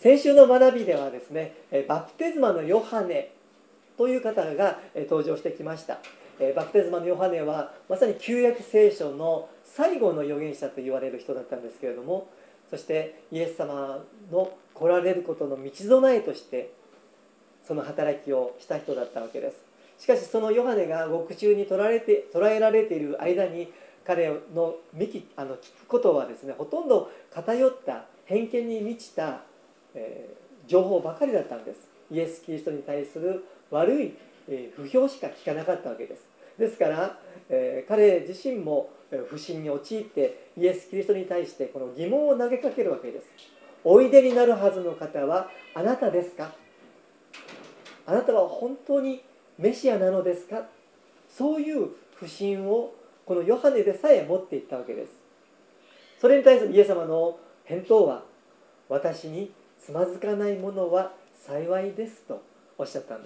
先週の学びではですね、バプテスマのヨハネという方が登場してきました。バプテスマのヨハネはまさに旧約聖書の最後の預言者と言われる人だったんですけれども、そしてイエス様の来られることの道備えとしてその働きをした人だったわけです。しかしそのヨハネが獄中に捕らえられている間に、彼の聞くことはですね、ほとんど偏った偏見に満ちた、情報ばかりだったんです。イエス・キリストに対する悪い、不評しか聞かなかったわけです。ですから、彼自身も不信に陥ってイエス・キリストに対してこの疑問を投げかけるわけです。おいでになるはずの方はあなたですか？あなたは本当にメシアなのですか？そういう不信をこのヨハネでさえ持っていったわけです。それに対するイエス様の返答は、私につまずかないものは幸いですとおっしゃったんです。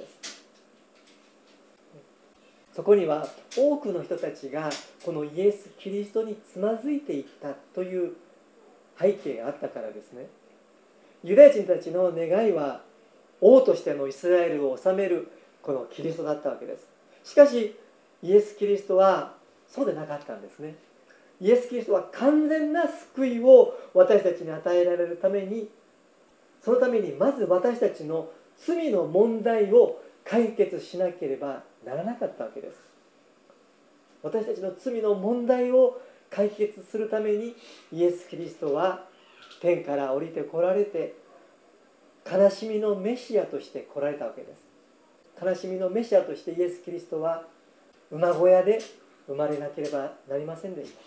そこには多くの人たちがこのイエス・キリストにつまずいていったという背景があったからですね。ユダヤ人たちの願いは王としてのイスラエルを治めるこのキリストだったわけです。しかしイエス・キリストはそうでなかったんですね。イエス・キリストは完全な救いを私たちに与えられるために、そのためにまず私たちの罪の問題を解決しなければならなかったわけです。私たちの罪の問題を解決するためにイエス・キリストは天から降りてこられて、悲しみのメシアとして来られたわけです。悲しみのメシアとしてイエス・キリストは馬小屋で生まれなければなりませんでした。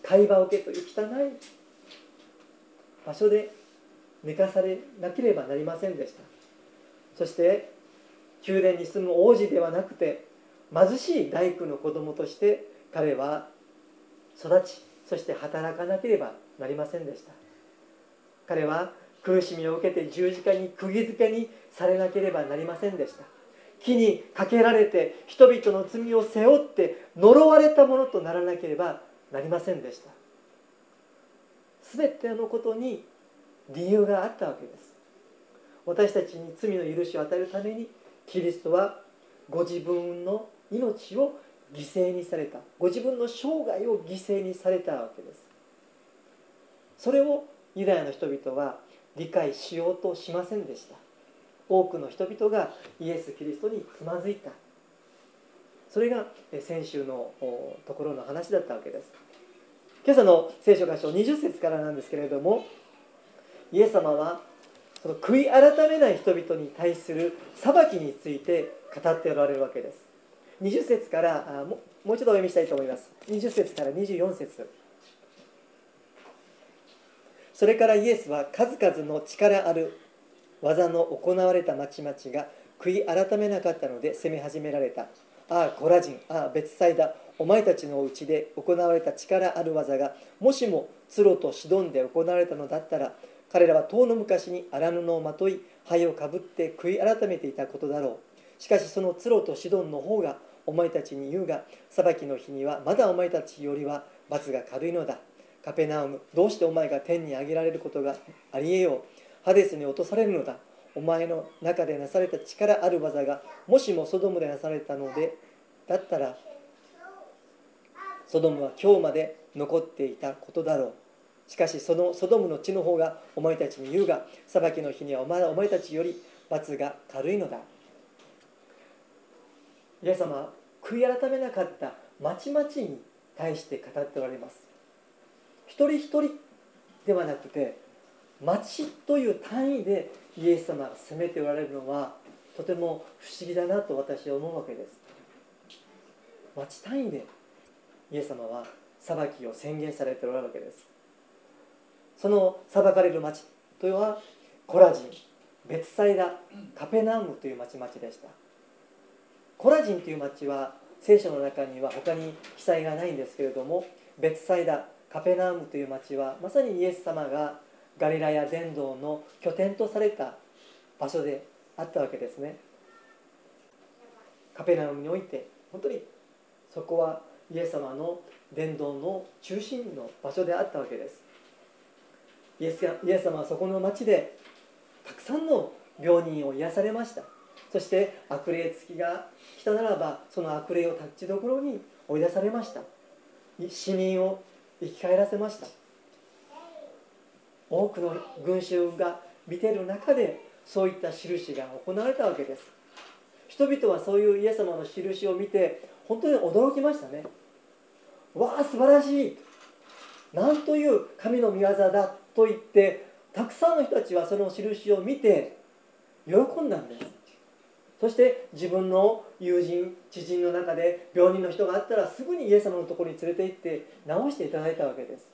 貝羽桶という汚い場所で寝かされなければなりませんでした。そして宮殿に住む王子ではなくて、貧しい大工の子供として彼は育ち、そして働かなければなりませんでした。彼は苦しみを受けて十字架に釘付けにされなければなりませんでした。木にかけられて人々の罪を背負って呪われたものとならなければなりませんでした。すべてのことに理由があったわけです。私たちに罪の許しを与えるためにキリストはご自分の命を犠牲にされた、ご自分の生涯を犠牲にされたわけです。それをユダヤの人々は理解しようとしませんでした。多くの人々がイエス・キリストにつまずいた。それが先週のところの話だったわけです。今朝の聖書箇所20節からなんですけれども、イエス様はその悔い改めない人々に対する裁きについて語っておられるわけです。20節からもう一度お読みしたいと思います。20節から24節。それからイエスは数々の力ある技の行われた町々が悔い改めなかったので責め始められた。ああコラジン、ああベツサイダ、お前たちのうちで行われた力ある技がもしもツロとシドンで行われたのだったら、彼らは遠の昔に荒布をまとい灰をかぶって悔い改めていたことだろう。しかしそのツロとシドンの方がお前たちに言うが、裁きの日にはまだお前たちよりは罰が軽いのだ。カペナウム、どうしてお前が天に上げられることがありえよう。ハデスに落とされるのだ。お前の中でなされた力ある技がもしもソドムでなされたのでだったら、ソドムは今日まで残っていたことだろう。しかしそのソドムの地の方がお前たちに言うが、裁きの日にはお前たちより罰が軽いのだ。イエス様は悔い改めなかった町々に対して語っておられます。一人一人ではなくて、町という単位でイエス様が責めておられるのはとても不思議だなと私は思うわけです。町単位でイエス様は裁きを宣言されておられるわけです。その裁かれる町というのはコラジン、ベツサイダ、カペナウムという町々でした。コラジンという町は聖書の中には他に記載がないんですけれども、ベツサイダ、カペナウムという町はまさにイエス様がガリラヤ伝道の拠点とされた場所であったわけですね。カペナウムにおいて本当にそこはイエス様の伝道の中心の場所であったわけです。イエス様はそこの町でさんの病人を癒されました。そして悪霊つきが来たならば、その悪霊を立ちどころに追い出されました。死人を生き返らせました。多くの群衆が見ている中で、そういった印が行われたわけです。人々はそういうイエス様の印を見て本当に驚きましたね。わあ、素晴らしい、なんという神の御業だと言って、たくさんの人たちはその印を見て喜んだんです。そして自分の友人知人の中で病人の人があったら、すぐにイエス様のところに連れて行って治していただいたわけです。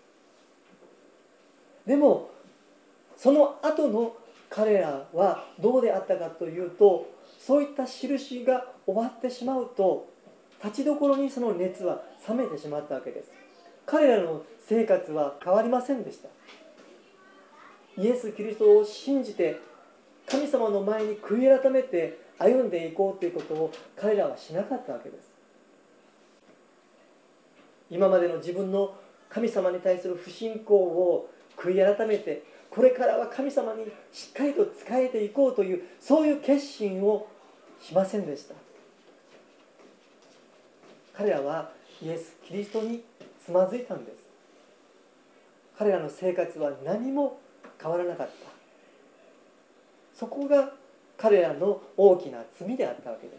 でもその後の彼らはどうであったかというと、そういった印が終わってしまうと、立ちどころにその熱は冷めてしまったわけです。彼らの生活は変わりませんでした。イエス・キリストを信じて神様の前に悔い改めて歩んでいこうということを彼らはしなかったわけです。今までの自分の神様に対する不信仰を悔い改めて、これからは神様にしっかりと仕えていこうという、そういう決心をしませんでした。彼らはイエス・キリストにつまずいたんです。彼らの生活は何も変わらなかった。そこが彼らの大きな罪であったわけです。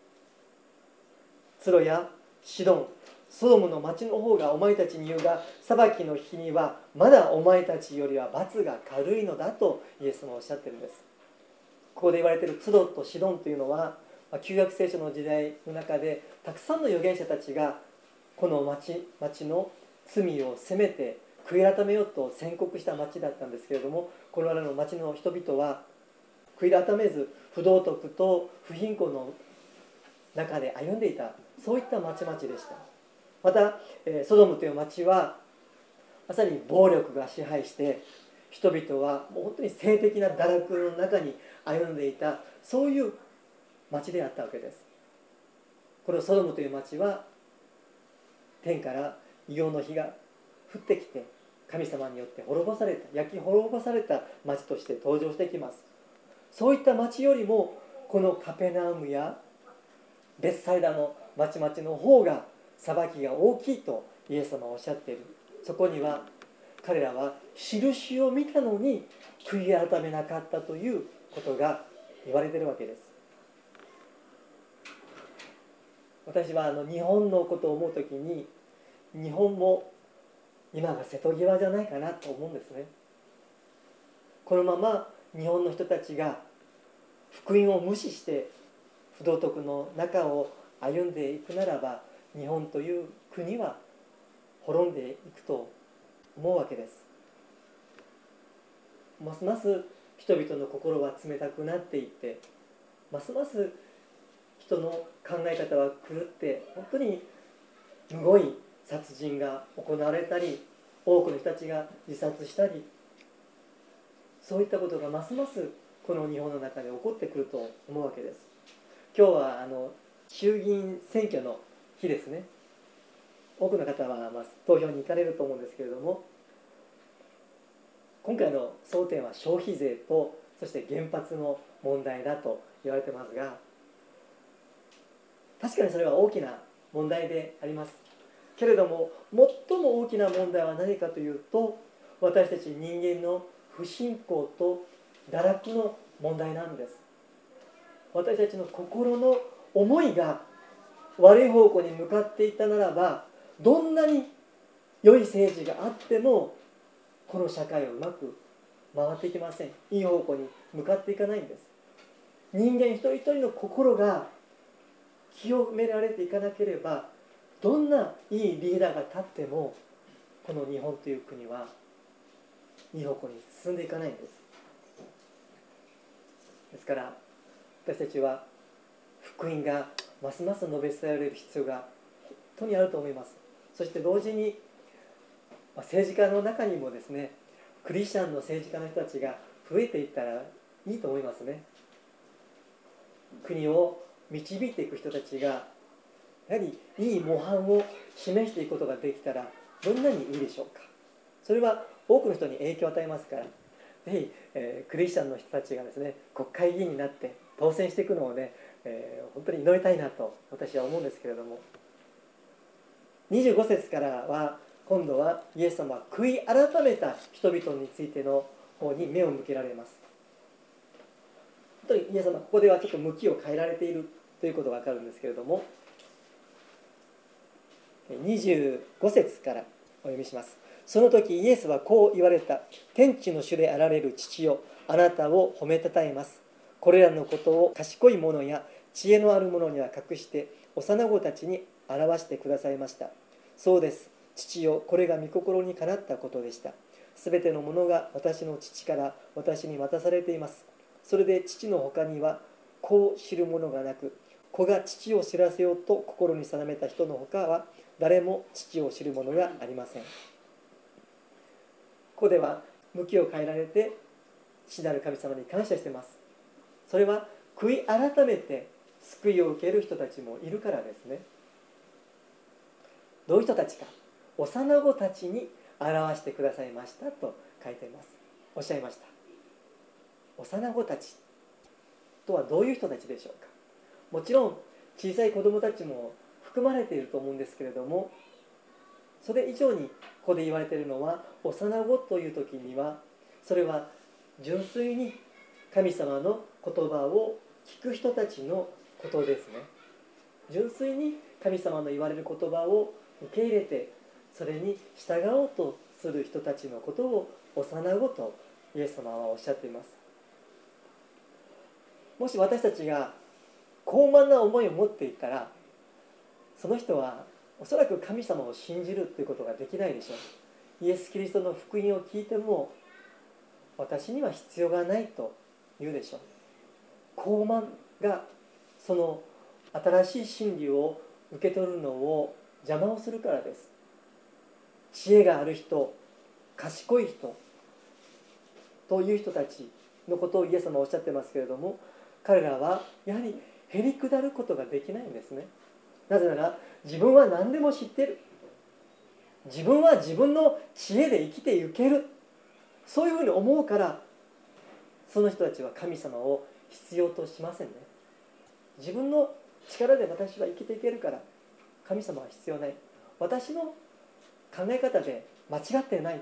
ツロやシドン、ソドムの町の方がお前たちに言うが、裁きの日にはまだお前たちよりは罰が軽いのだとイエス様はおっしゃっているんです。ここで言われているツロとシドンというのは、旧約聖書の時代の中でたくさんの預言者たちがこの町の罪を責めて悔い改めようと宣告した町だったんですけれども、このの町の人々は悔い改めず不道徳と不貧困の中で歩んでいた、そういった町々でした。またソドムという町はまさに暴力が支配して、人々はもう本当に性的な堕落の中に歩んでいた、そういう町であったわけです。このソドムという町は天から異形の火が降ってきて、神様によって滅ぼされた、焼き滅ぼされた町として登場してきます。そういった町よりもこのカペナウムやベツサイダの町々の方が裁きが大きいとイエス様はおっしゃっている。そこには彼らは印を見たのに悔い改めなかったということが言われているわけです。私は日本のことを思うときに、日本も今が瀬戸際じゃないかなと思うんですね。このまま日本の人たちが福音を無視して不道徳の中を歩んでいくならば、日本という国は滅んでいくと思うわけです。ますます人々の心は冷たくなっていって、ますます人の考え方は狂って、本当にむごい殺人が行われたり、多くの人たちが自殺したり、そういったことがますますこの日本の中で起こってくると思うわけです。今日は衆議院選挙の日ですね。多くの方は投票に行かれると思うんですけれども、今回の争点は消費税と、そして原発の問題だと言われてますが、確かにそれは大きな問題でありますけれども、最も大きな問題は何かというと、私たち人間の不信仰と堕落の問題なんです。私たちの心の思いが悪い方向に向かっていったならば、どんなに良い政治があってもこの社会はうまく回っていきません。いい方向に向かっていかないんです。人間一人一人の心が清められていかなければ、どんないいリーダーが立ってもこの日本という国はいい方向に進んでいかないんです。ですから私たちは福音がますます述べ伝えられる必要が本当にあると思います。そして同時に政治家の中にもですね、クリスチャンの政治家の人たちが増えていったらいいと思いますね。国を導いていく人たちがやはりいい模範を示していくことができたらどんなにいいでしょうか。それは多くの人に影響を与えますから、 ぜひ、クリスチャンの人たちがですね、国会議員になって当選していくのをね、本当に祈りたいなと私は思うんですけれども、25節からは今度はイエス様は悔い改めた人々についての方に目を向けられます。本当にイエス様はここではちょっと向きを変えられているということが分かるんですけれども、25節からお読みします。その時イエスはこう言われた。天地の主であられる父よ、あなたを褒めたたえます。これらのことを賢い者や知恵のある者には隠して幼子たちに表してくださいました。そうです、父よ、これが御心にかなったことでした。すべてのものが私の父から私に渡されています。それで父の他には子を知る者がなく、子が父を知らせようと心に定めた人の他は誰も父を知る者がありません。ここでは向きを変えられて父なる神様に感謝しています。それは悔い改めて救いを受ける人たちもいるからですね。どういう人たちか、幼子たちに表してくださいましたと書いています。おっしゃいました。幼子たちとはどういう人たちでしょうか。もちろん小さい子どもたちも含まれていると思うんですけれども、それ以上にここで言われているのは、幼子という時にはそれは純粋に神様の言葉を聞く人たちのことですね。純粋に神様の言われる言葉を受け入れてそれに従おうとする人たちのことを幼子とイエス様はおっしゃっています。もし私たちが高慢な思いを持っていたら、その人はおそらく神様を信じるということができないでしょう。イエス・キリストの福音を聞いても私には必要がないと言うでしょう。高慢がその新しい真理を受け取るのを邪魔をするからです。知恵がある人、賢い人という人たちのことをイエス様はおっしゃってますけれども、彼らはやはりへりくだることができないんですね。なぜなら自分は何でも知っている、自分は自分の知恵で生きていける、そういうふうに思うから、その人たちは神様を必要としませんね。自分の力で私は生きていけるから神様は必要ない、私の考え方で間違ってない、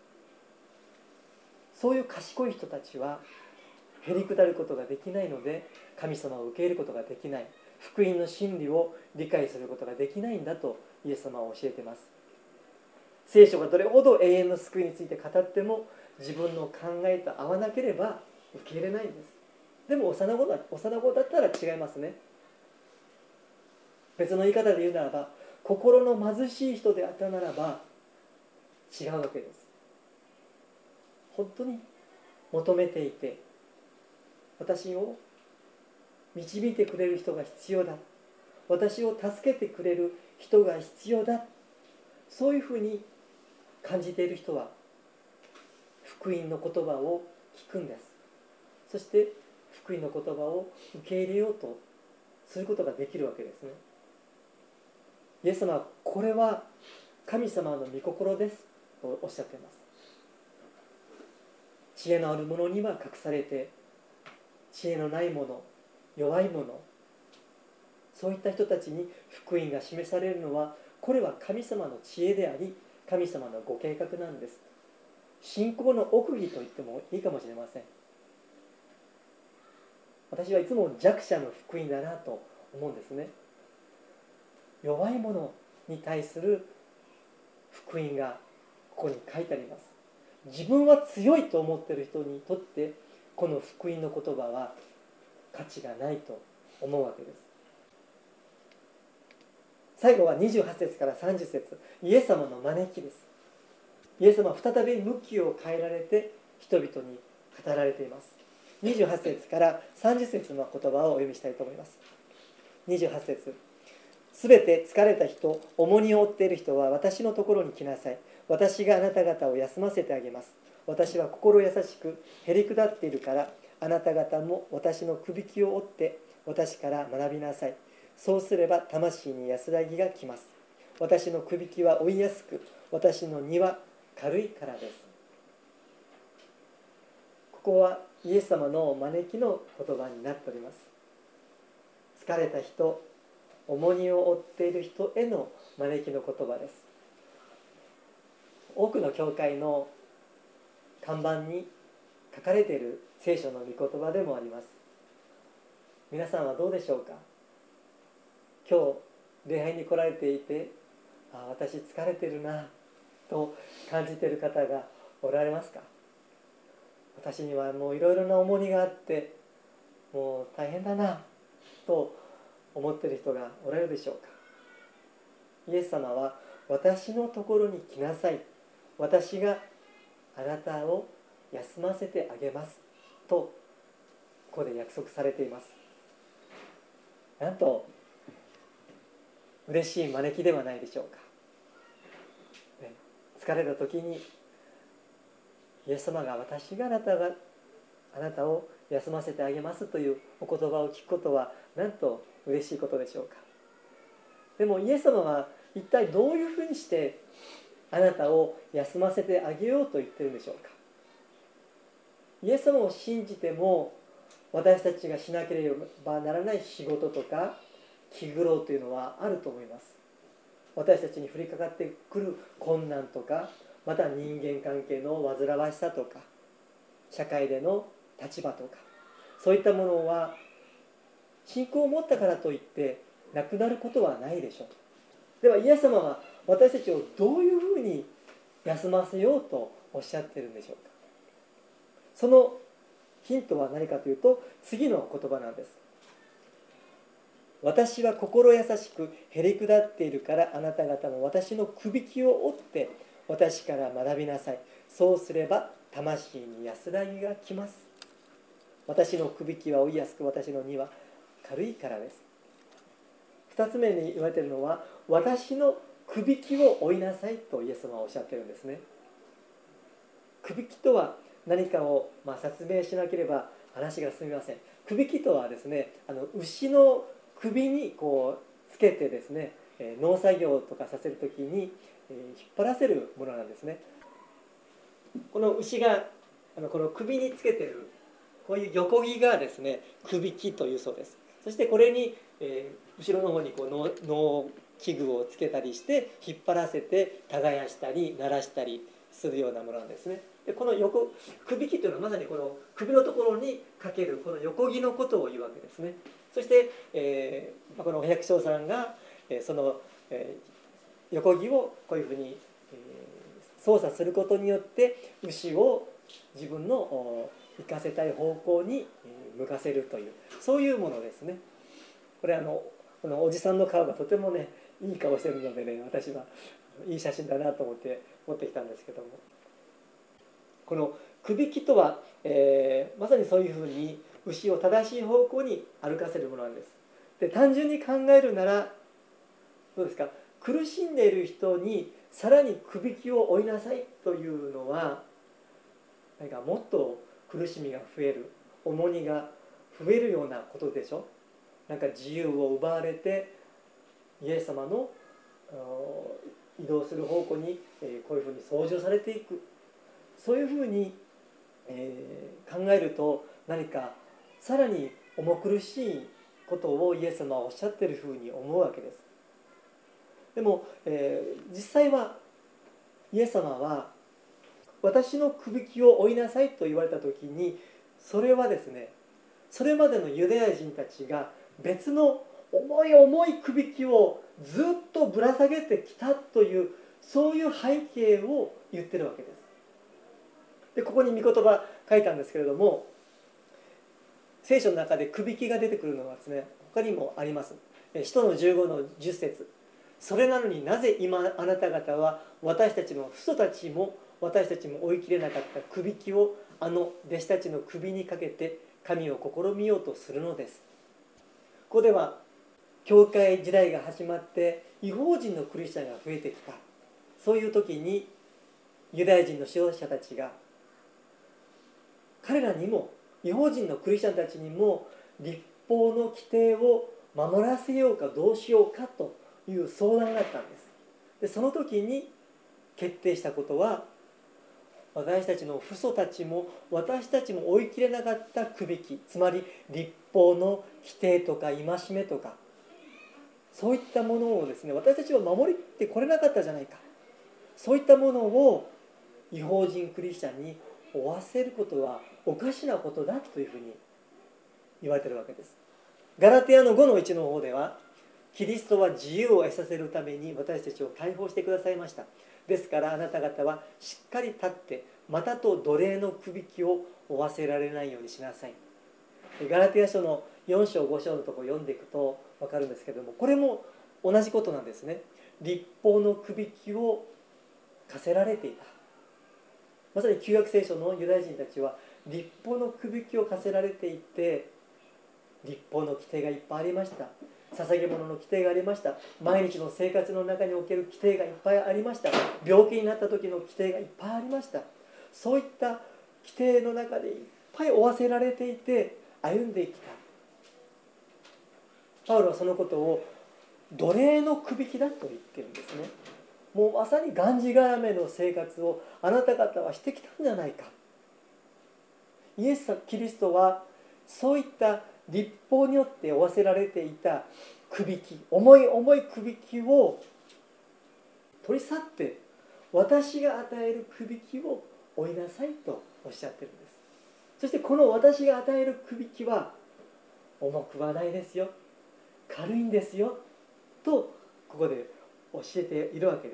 そういう賢い人たちはへりくだることができないので、神様を受け入れることができない、福音の真理を理解することができないんだとイエス様は教えています。聖書がどれほど永遠の救いについて語っても自分の考えと合わなければ受け入れないんです。でも幼子だったら違いますね。別の言い方で言うならば、心の貧しい人であったならば違うわけです。本当に求めていて、私を導いてくれる人が必要だ、私を助けてくれる人が必要だ、そういうふうに感じている人は福音の言葉を聞くんです。そして福音の言葉を受け入れようとすることができるわけですね。イエス様はこれは神様の御心ですとおっしゃっています。知恵のある者には隠されて、知恵のない者、弱い者、そういった人たちに福音が示されるのは、これは神様の知恵であり神様のご計画なんです。信仰の奥義と言ってもいいかもしれません。私はいつも弱者の福音だなと思うんですね。弱い者に対する福音がここに書いてあります。自分は強いと思っている人にとってこの福音の言葉は価値がないと思うわけです。最後は28節から30節、イエス様の招きです。イエス様は再び向きを変えられて人々に語られています。28節から30節の言葉をお読みしたいと思います。28節、すべて疲れた人、重荷を負っている人は私のところに来なさい。私があなた方を休ませてあげます。私は心優しくへりくだっているから、あなた方も私のくびきを折って私から学びなさい。そうすれば魂に安らぎがきます。私のくびきは負いやすく、私の荷は軽いからです。 こはイエス様の招きの言葉になっております。疲れた人、重荷を負っている人への招きの言葉です。多くの教会の看板に書かれている聖書の御言葉でもあります。皆さんはどうでしょうか。今日礼拝に来られていて、私疲れてるなと感じている方がおられますか。私にはもういろいろな重荷があってもう大変だなと思っている人がおられるでしょうか。イエス様は私のところに来なさい、私があなたを休ませてあげますとここで約束されています。なんと嬉しい招きではないでしょうか。疲れた時にイエス様が私があなたを休ませてあげますというお言葉を聞くことはなんと嬉しいことでしょうか。でもイエス様は一体どういうふうにしてあなたを休ませてあげようと言ってるんでしょうか。イエス様を信じても私たちがしなければならない仕事とか気苦労というのはあると思います。私たちに降りかかってくる困難とか、また人間関係の煩わしさとか、社会での立場とか、そういったものは信仰を持ったからといってなくなることはないでしょう。ではイエス様は私たちをどういうふうに休ませようとおっしゃっているんでしょうか。そのヒントは何かというと、次の言葉なんです。私は心優しくへり下っているから、あなた方も私のくびきを追って私から学びなさい。そうすれば魂に安らぎがきます。私のくびきは追いやすく、私の荷は軽いからです。2つ目に言われているのは、私のくびきを追いなさいとイエス様はおっしゃっているんですね。くびきとは何かを説明しなければ話が進みません。くびきとはですね、牛の首にこうつけてですね、農作業とかさせるときに引っ張らせるものなんですね。この牛がこの首につけているこういう横木がですね、くびきというそうです。そしてこれに、後ろの方にこう農機具をつけたりして引っ張らせて耕したり鳴らしたりするようなものなんですね。でこのくびきというのはまさにこの首のところにかけるこの横木のことを言うわけですね。そして、このお百姓さんが、その、横木をこういうふうに、操作することによって牛を自分の行かせたい方向に向かせるという、そういうものですね。これこのおじさんの顔がとてもねいい顔してるのでね、私はいい写真だなと思って持ってきたんですけども、このくびきとは、まさにそういうふうに牛を正しい方向に歩かせるものなんです。で単純に考えるならどうですか。苦しんでいる人にさらにくびきを追いなさいというのは何かもっと苦しみが増える、重荷が増えるようなことでしょ。なんか自由を奪われてイエス様の移動する方向にこういうふうに掃除をされていく、そういうふうに考えると何かさらに重苦しいことをイエス様はおっしゃっているふうに思うわけです。でも、実際はイエス様は私のくびきを追いなさいと言われた時に、それはですね、それまでのユダヤ人たちが別の重い重いくびきをずっとぶら下げてきたという、そういう背景を言ってるわけです。でここに御言葉書いたんですけれども、聖書の中でくびきが出てくるのはですね、他にもあります。使徒の15の10節、それなのになぜ今あなた方は私たちも父祖たちも私たちも追い切れなかったくびきを弟子たちの首にかけて神を試みようとするのです。ここでは教会時代が始まって異邦人のクリスチャンが増えてきた、そういう時にユダヤ人の指導者たちが彼らにも異邦人のクリスチャンたちにも律法の規定を守らせようかどうしようかという相談があったんです。でその時に決定したことは、 私たちの父祖たちも私たちも追い切れなかったくびき、つまり律法の規定とか戒めとか、そういったものをですね、私たちは守りってこれなかったじゃないか、そういったものを異邦人クリスチャンに負わせることはおかしなことだというふうに言われているわけです。ガラテヤの5の1の方では、キリストは自由を得させるために私たちを解放してくださいました。ですからあなた方はしっかり立ってまたと奴隷のくびきを負わせられないようにしなさい。ガラテヤ書の4章5章のところを読んでいくと分かるんですけれども、これも同じことなんですね。律法のくびきを課せられていた。まさに旧約聖書のユダヤ人たちは律法のくびきを課せられていて、律法の規定がいっぱいありました。捧げ物の規定がありました。毎日の生活の中における規定がいっぱいありました。病気になった時の規定がいっぱいありました。そういった規定の中でいっぱい負わせられていて歩んできた。パウロはそのことを奴隷のくびきだと言ってるんですね。もうまさにがんじがらめの生活をあなた方はしてきたんじゃないか。イエス・キリストはそういった律法によって負わせられていたくびき、重い重いくびきを取り去って、私が与えるくびきを負いなさいとおっしゃってるんです。そしてこの私が与えるくびきは重くはないですよ、軽いんですよとここで教えているわけです。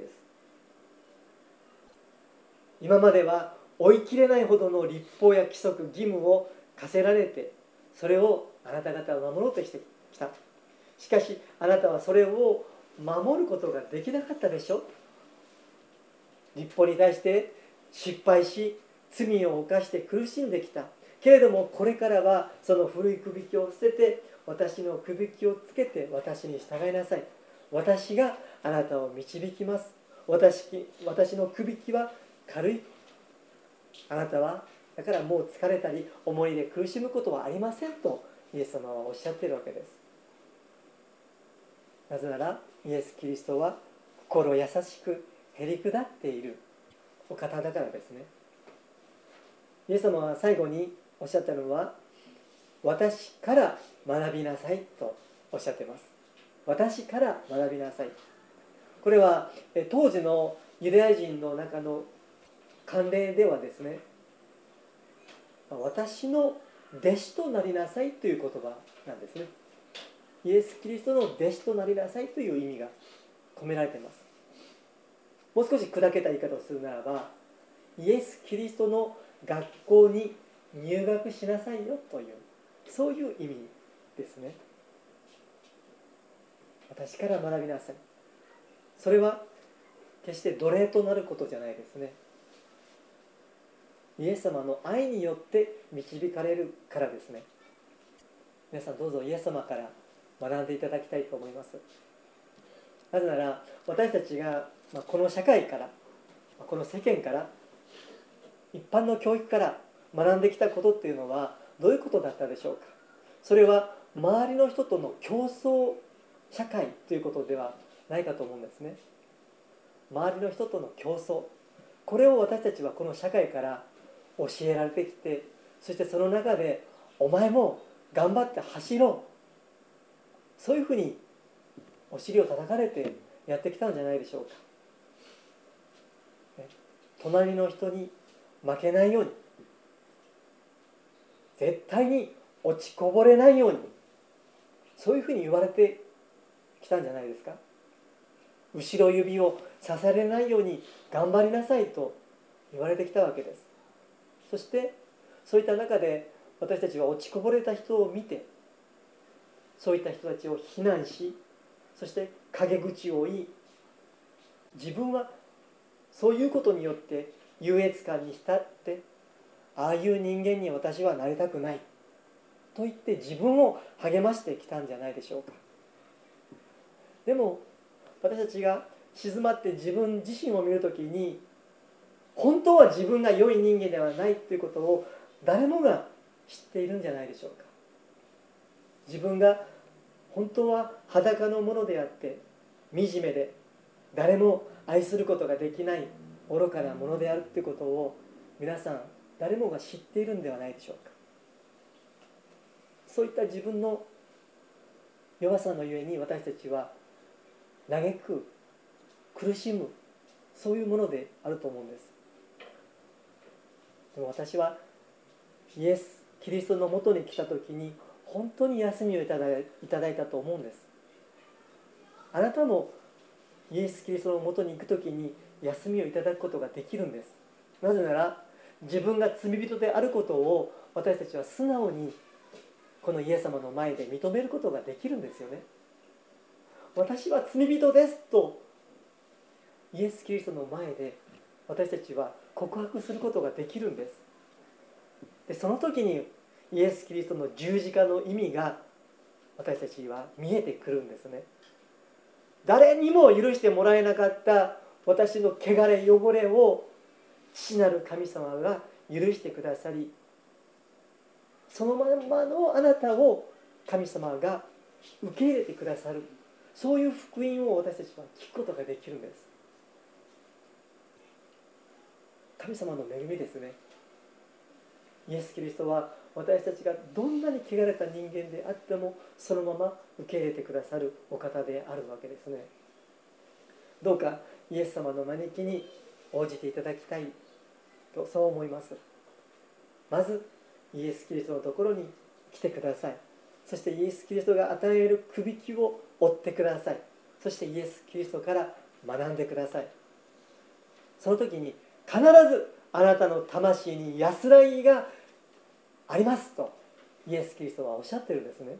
今までは追い切れないほどの律法や規則義務を課せられて、それをあなた方は守ろうとしてきた。しかしあなたはそれを守ることができなかったでしょ。律法に対して失敗し罪を犯して苦しんできたけれども、これからはその古いくびきを捨てて私のくびきをつけて私に従いなさい。私があなたを導きます。私のくびきは軽い。あなたはだからもう疲れたり重荷で苦しむことはありませんとイエス様はおっしゃっているわけです。なぜならイエス・キリストは心優しくへり下っているお方だからですね。イエス様は最後におっしゃったのは、私から学びなさいとおっしゃっています。私から学びなさい。これは当時のユダヤ人の中の慣例ではですね、私の弟子となりなさいという言葉なんですね。イエス・キリストの弟子となりなさいという意味が込められています。もう少し砕けた言い方をするならば、イエス・キリストの学校に入学しなさいよという、そういう意味ですね。私から学びなさい。それは決して奴隷となることじゃないですね。イエス様の愛によって導かれるからですね。皆さんどうぞイエス様から学んでいただきたいと思います。なぜなら私たちがこの社会からこの世間から一般の教育から学んできたことっていうのはどういうことだったでしょうか。それは周りの人との競争社会ということではないかと思うんですね。周りの人との競争、これを私たちはこの社会から教えられてきて、そしてその中でお前も頑張って走ろう、そういうふうにお尻を叩かれてやってきたんじゃないでしょうか。隣の人に負けないように、絶対に落ちこぼれないように、そういうふうに言われてきたんじゃないですか。後ろ指を刺されないように頑張りなさいと言われてきたわけです。そしてそういった中で私たちは落ちこぼれた人を見て、そういった人たちを非難し、そして陰口を言い、自分はそういうことによって優越感に浸って、ああいう人間に私はなりたくないと言って自分を励ましてきたんじゃないでしょうか。でも私たちが静まって自分自身を見るときに、本当は自分が良い人間ではないということを誰もが知っているんじゃないでしょうか。自分が本当は裸のものであって惨めで誰も愛することができない愚かなものであるということを皆さん誰もが知っているんではないでしょうか。そういった自分の弱さのゆえに私たちは嘆く、苦しむ、そういうものであると思うんです。でも私はイエス・キリストのもとに来た時に本当に休みをいただいたと思うんです。あなたもイエス・キリストのもとに行く時に休みをいただくことができるんです。なぜなら自分が罪人であることを私たちは素直にこのイエス様の前で認めることができるんですよね。私は罪人ですとイエス・キリストの前で私たちは告白することができるんです。でその時にイエス・キリストの十字架の意味が私たちは見えてくるんですね。誰にも許してもらえなかった私の汚れ汚れを父なる神様が許してくださり、そのままのあなたを神様が受け入れてくださる、そういう福音を私たちは聞くことができるんです。神様の恵みですね。イエス・キリストは私たちがどんなに汚れた人間であってもそのまま受け入れてくださるお方であるわけですね。どうかイエス様の招きに応じていただきたいとそう思います。まずイエス・キリストのところに来てください。そしてイエス・キリストが与えるくびきを追ってください。そしてイエス・キリストから学んでください。その時に必ずあなたの魂に安らぎがありますとイエス・キリストはおっしゃってるんですね。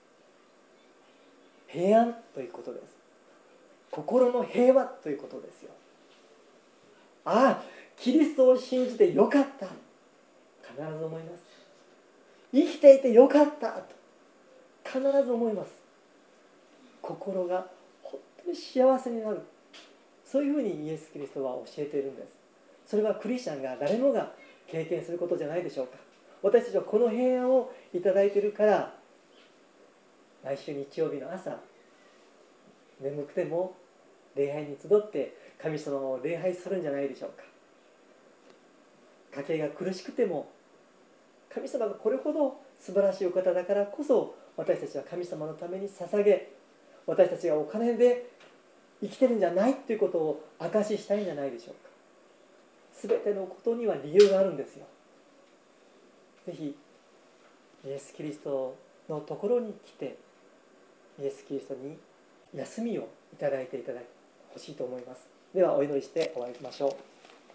平安ということです。心の平和ということですよ。ああ、キリストを信じてよかった、必ず思います。生きていてよかったと必ず思います。心が本当に幸せになる、そういうふうにイエス・キリストは教えているんです。それはクリスチャンが誰もが経験することじゃないでしょうか。私たちはこの平安をいただいているから毎週日曜日の朝眠くても礼拝に集って神様を礼拝するんじゃないでしょうか。家計が苦しくても神様がこれほど素晴らしいお方だからこそ私たちは神様のために捧げ、私たちがお金で生きてるんじゃないということを証ししたいんじゃないでしょうか。すべてのことには理由があるんですよ。ぜひイエス・キリストのところに来てイエス・キリストに休みをいただいてほしいと思います。ではお祈りして終わりましょう。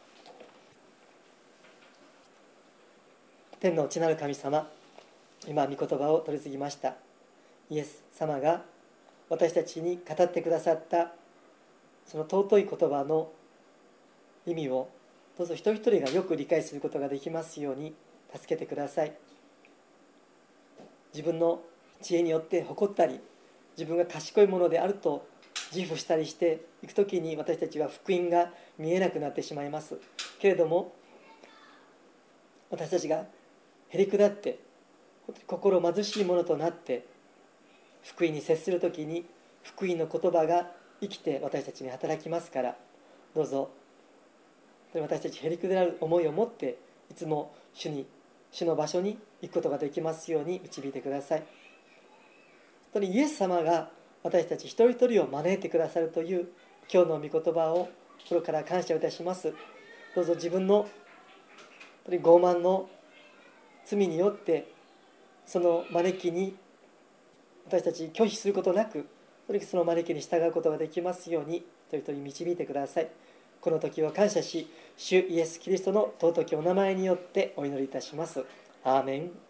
天の父なる神様、今御言葉を取り次ぎました。イエス様が私たちに語ってくださったその尊い言葉の意味をどうぞ一人一人がよく理解することができますように助けてください。自分の知恵によって誇ったり自分が賢いものであると自負したりしていくときに私たちは福音が見えなくなってしまいますけれども、私たちがへりくだって心貧しいものとなって福音に接するときに福音の言葉が生きて私たちに働きますから、どうぞ私たちへりくだる思いを持っていつも主の場所に行くことができますように導いてください。本当にイエス様が私たち一人一人を招いてくださるという今日の御言葉を心から感謝いたします。どうぞ自分の傲慢の罪によってその招きに私たち拒否することなく、その招きに従うことができますように一人一人導いてください。この時を感謝し、主イエス・キリストの尊きお名前によってお祈りいたします。アーメン。